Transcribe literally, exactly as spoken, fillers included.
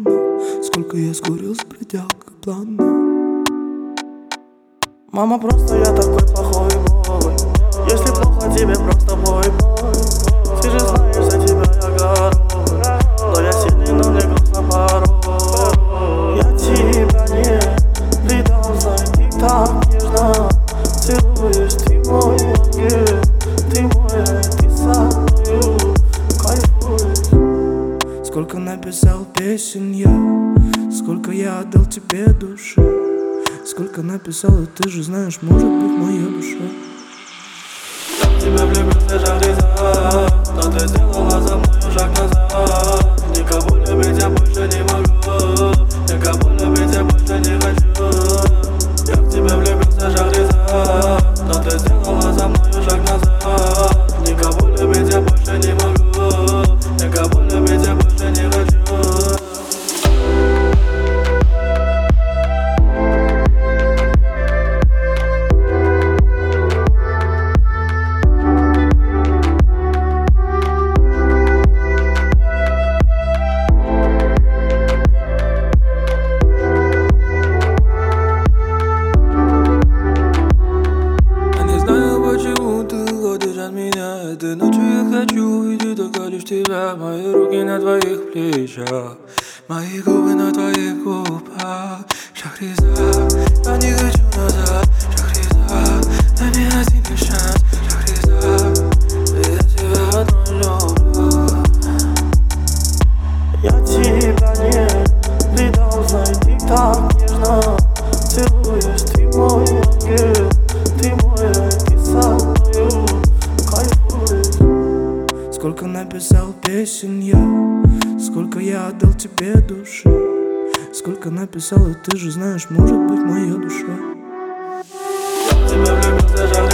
туманно, сколько я скурил с бродягой плана. Мама, просто я такой плохой бой. Если плохо тебе, просто бой, бой. Ты же знаешь, за тебя я горой. Но я сильный, но мне грустно порой. Я тебя не предал, знай, ты так нежно целуешь. Ты мой ангел, ты мой рай, ты со мною кайфуешь. Сколько написал песен я, сколько я отдал тебе души. Сколько написал, и ты же знаешь, может быть, моя душа. Я в тебя влюбился, Шахризад, но ты сделала за мною шаг назад. Никого любить я больше не могу, никого любить я больше не хочу. Я в тебя влюбился, Шахризад, но ты сделала за мною шаг назад. Никого любить я больше не могу, никого любить я больше не хочу. Этой ночью я хочу увидеть только лишь тебя. Мои руки на твоих плечах, мои губы на твоих губах. Шахризад, я не хочу назад. Шахризад, дай мне один шанс. Шахризад, я тебя одну люблю. Я тебя не предал, знай, ты так нежно целуешь. Ты мой ангел, ты мой рай, ты со мною кайфуешь. Сколько написал песен я, сколько я отдал тебе души. Сколько написал, и ты же знаешь, может быть, моя душа. Я в тебя влюбился,